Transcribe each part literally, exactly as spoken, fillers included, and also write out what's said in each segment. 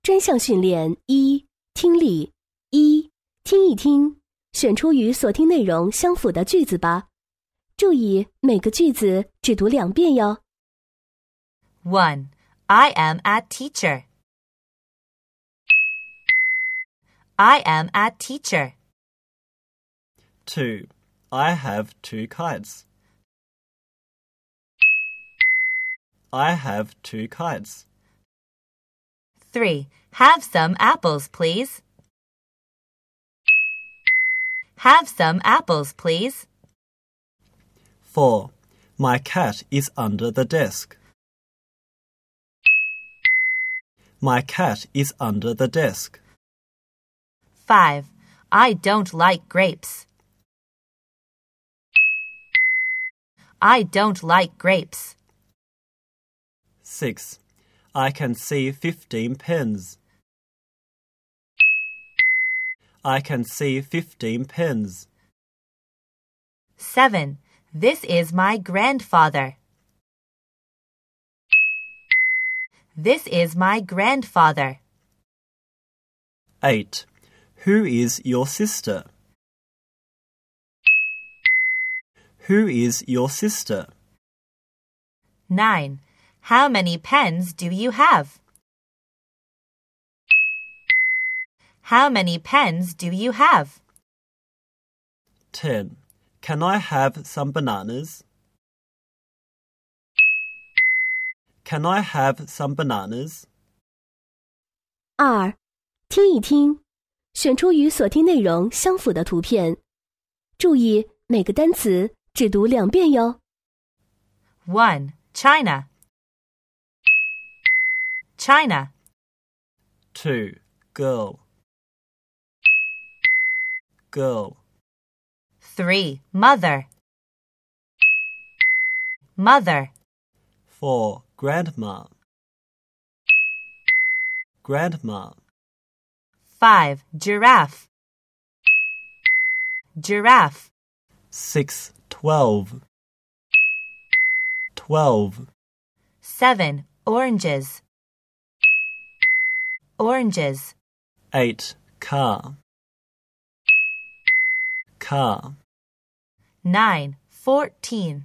专项训练一：听力。一、听一听，选出与所听内容相符的句子吧。注意每个句子只读两遍哟。 one. I am a teacher. I am a teacher. two. I have two kites. I have two kites. three. Have some apples, please. Have some apples, please. four. My cat is under the desk. My cat is under the desk. five. I don't like grapes. I don't like grapes. six. I can see fifteen pens. I can see fifteen pens. seven. This is my grandfather. This is my grandfather. eight. Who is your sister? Who is your sister? nine. How many pens do you have? How many pens do you have? ten. Can I have some bananas? Can I have some bananas? 二、听一听，选出与所听内容相符的图片。注意每个单词只读两遍哟。 one. China. China. two. Girl. Girl. three. Mother. Mother. four. Grandma. Grandma. five. Giraffe. Giraffe. six. Twelve. Twelve. seven. Oranges. Oranges. eight. Car. Car. nine. Fourteen.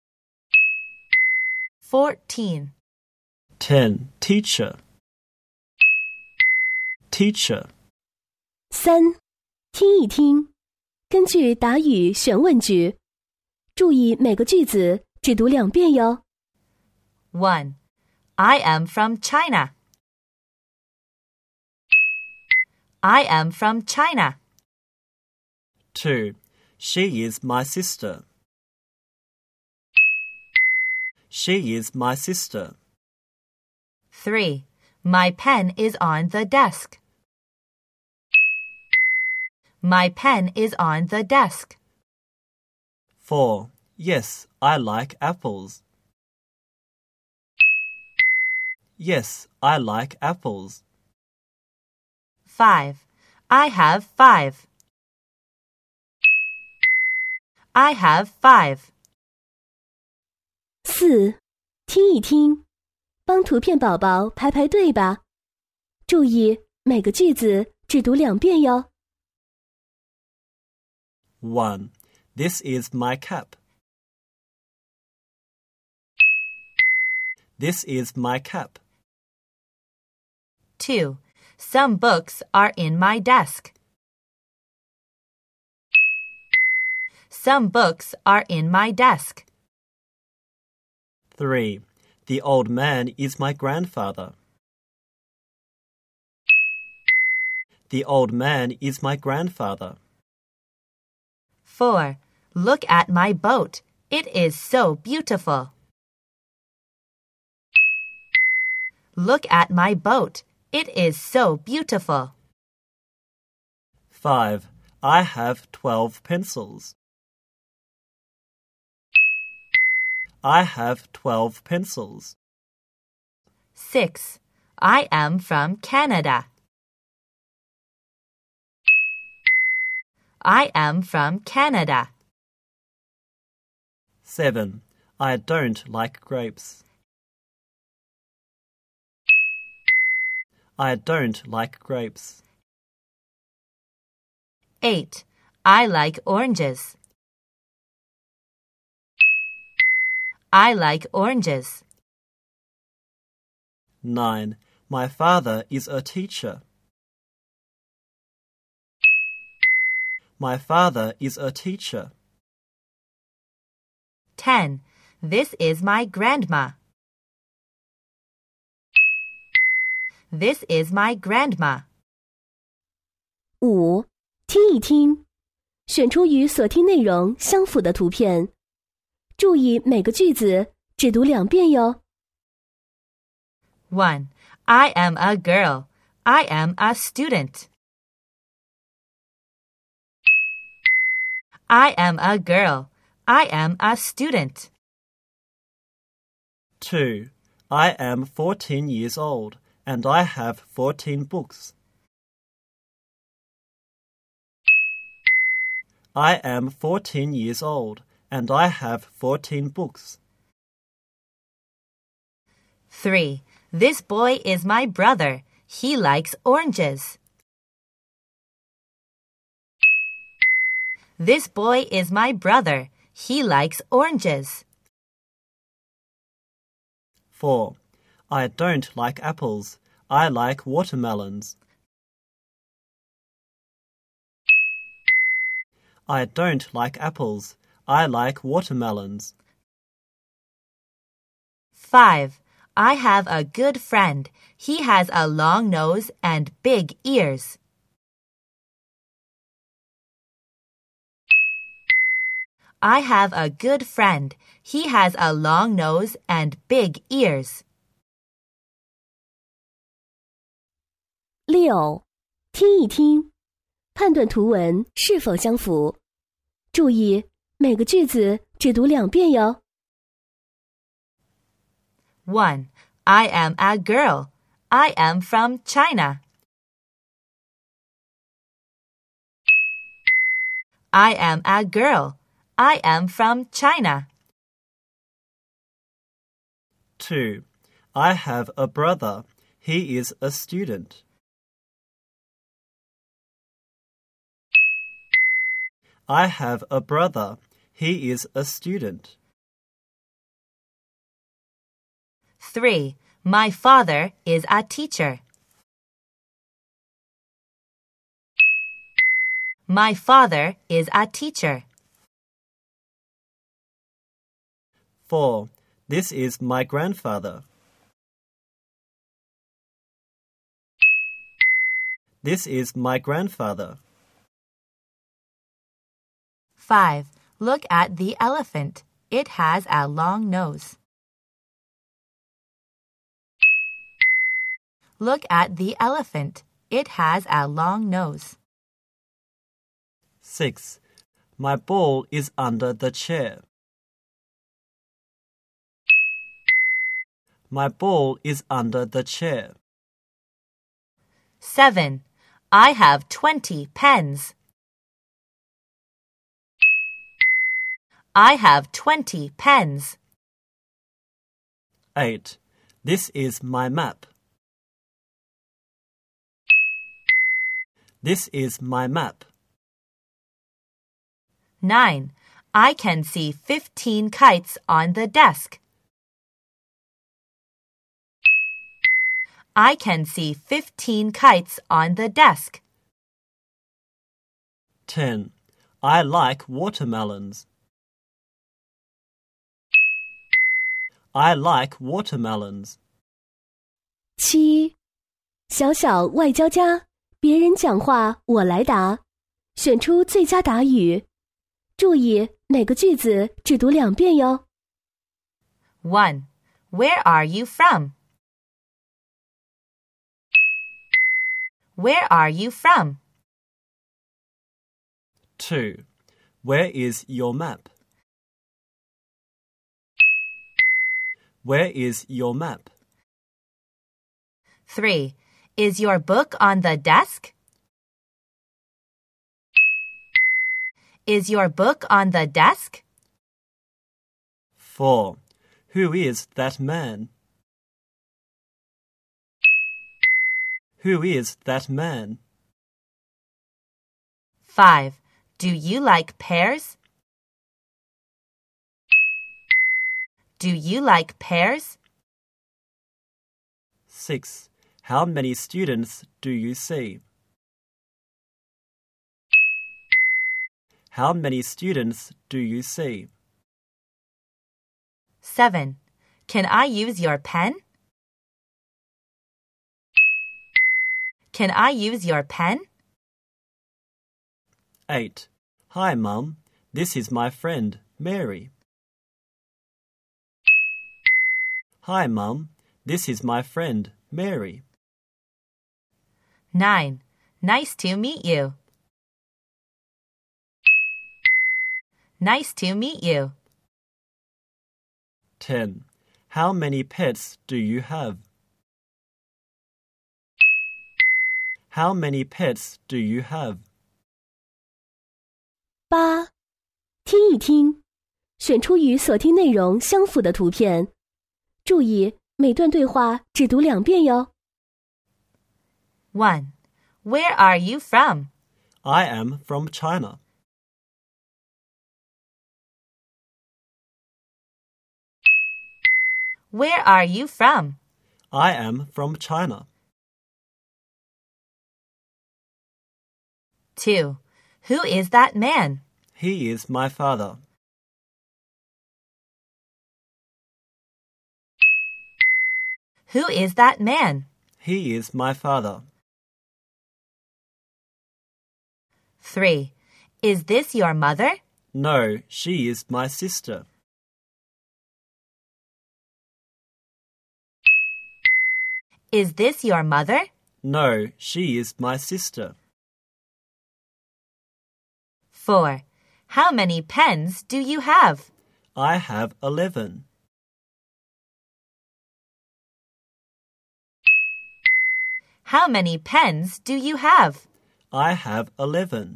Fourteen. ten. Teacher. Teacher. 三、听一听，根据答语选问句。注意每个句子只读两遍哟。 one. I am from China. I am from China. two. She is my sister. She is my sister. three. My pen is on the desk. My pen is on the desk. four. Yes, I like apples. Yes, I like apples. five. I have five. I have five. 四、听一听，帮图片宝宝排排队吧。注意每个句子只读两遍哟。 one. This is my cap. This is my cap. two. Some books are in my desk. Some books are in my desk. three. The old man is my grandfather. The old man is my grandfather. four. Look at my boat. It is so beautiful. Look at my boat. It is so beautiful. five. I have twelve pencils. I have twelve pencils. six. I am from Canada. I am from Canada. seven. I don't like grapes. I don't like grapes. eight. I like oranges. I like oranges. nine. My father is a teacher. My father is a teacher. ten. This is my grandma. This is my grandma. 五、听一听，选出与所听内容相符的图片，注意每个句子只读两遍哟。 one. I am a girl. I am a student. I am a girl. I am a student. two. I am fourteen years old, and I have fourteen books. I am fourteen years old, and I have fourteen books. three. This boy is my brother. He likes oranges. This boy is my brother. He likes oranges. four. I don't like apples. I like watermelons. I don't like apples. I like watermelons. five. I have a good friend. He has a long nose and big ears. I have a good friend. He has a long nose and big ears. 六、听一听，判断图文是否相符。注意，每个句子只读两遍哟。 one. I am a girl. I am from China. I am a girl. I am from China. two. I have a brother. He is a student. I have a brother. He is a student. three. My father is a teacher. My father is a teacher. four. This is my grandfather. This is my grandfather. five. Look at the elephant. It has a long nose. Look at the elephant. It has a long nose. six. My ball is under the chair. My ball is under the chair. seven. I have twenty pens. I have twenty pens. eight. This is my map. This is my map. nine. I can see fifteen kites on the desk. I can see fifteen kites on the desk. ten. I like watermelons. I like watermelons. 七、小小外交家，别人讲话我来答，选出最佳答语。注意每个句子只读两遍哟。 one. Where are you from? Where are you from? two. Where is your map? Where is your map? three. Is your book on the desk? Is your book on the desk? four. Who is that man? Who is that man? five. Do you like pears? Do you like pears? six. How many students do you see? How many students do you see? seven. Can I use your pen? Can I use your pen? eight. Hi, Mum. This is my friend, Mary. Hi, Mum. This is my friend, Mary. nine. Nice to meet you. Nice to meet you. ten. How many pets do you have? How many pets do you have? 八，听一听，选出与所听内容相符的图片。注意，每段对话只读两遍哟。 one. Where are you from? I am from China. Where are you from? I am from China. two. Who is that man? He is my father. Who is that man? He is my father. three. Is this your mother? No, she is my sister. Is this your mother? No, she is my sister. four. How many pens do you have? I have eleven. How many pens do you have? I have eleven.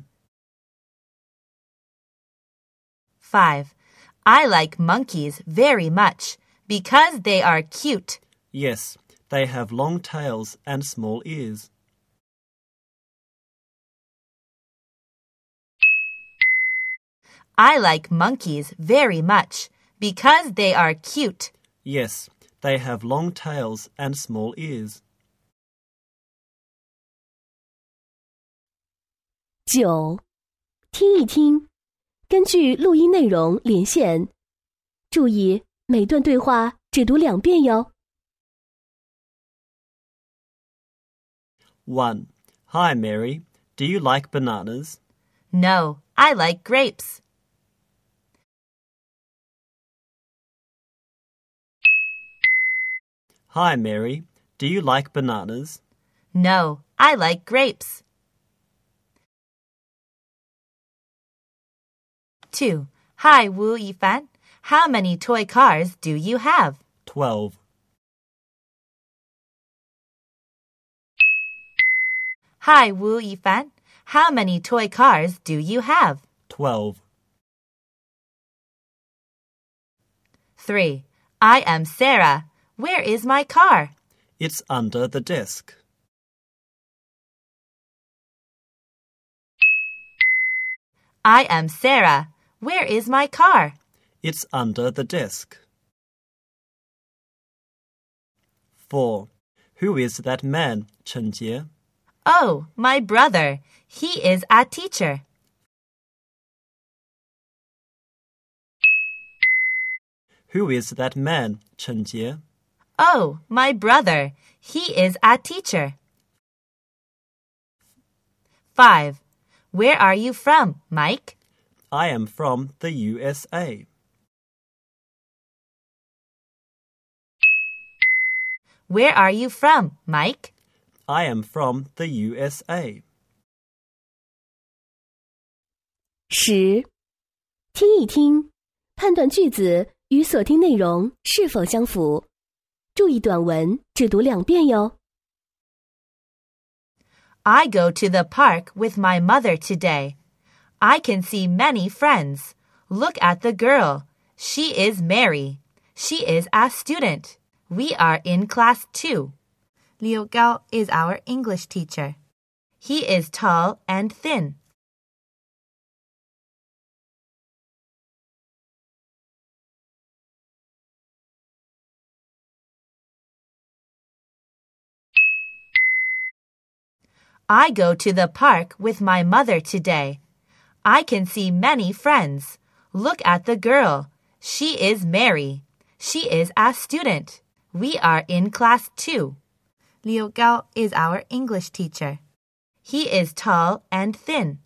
five. I like monkeys very much because they are cute. Yes, they have long tails and small ears. I like monkeys very much because they are cute. Yes, they have long tails and small ears. 九，听一听，根据录音内容连线。注意，每段对话只读两遍哟。 one. Hi, Mary. Do you like bananas? No, I like grapes. Hi, Mary. Do you like bananas? No, I like grapes. two. Hi, Wu Yifan. How many toy cars do you have? twelve. Hi, Wu Yifan. How many toy cars do you have? twelve. three. I am Sarah. Where is my car? It's under the desk. I am Sarah. Where is my car? It's under the desk. four. Who is that man, Chen Jie? Oh, my brother. He is a teacher. Who is that man, Chen Jie? Oh, my brother. He is a teacher. five. Where are you from, Mike? I am from the U S A. Where are you from, Mike? I am from the U S A. 十，听一听，判断句子与所听内容是否相符。注意短文只读两遍哟。 I go to the park with my mother today. I can see many friends. Look at the girl. She is Mary. She is a student. We are in class two. Liu Gao is our English teacher. He is tall and thin. I go to the park with my mother today. I can see many friends. Look at the girl. She is Mary. She is a student. We are in class two. Liu Gao is our English teacher. He is tall and thin.